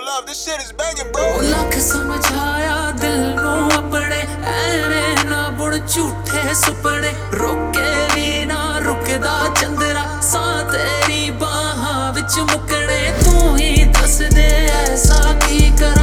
love, this shit is banging, bro. Lakh ਸਮਝਾਇਆ ਦਿਲ ਨੂੰ ਆਪਣੇ ਐਵੇਂ ਨਾ ਬੁਣ ਝੂਠੇ ਸੁਪਨੇ ਰੋਕੇ ਵੀ ਨਾ ਰੁਕਦਾ ਚੰਦਰਾ ਸਾਂ ਤੇਰੀ ਬਾਹਾਂ ਵਿੱਚ ਮੁੱਕਣੇ ਤੂੰ ਹੀ ਦੱਸ ਦੇ ਐਸਾ ਕੀ ਕਰ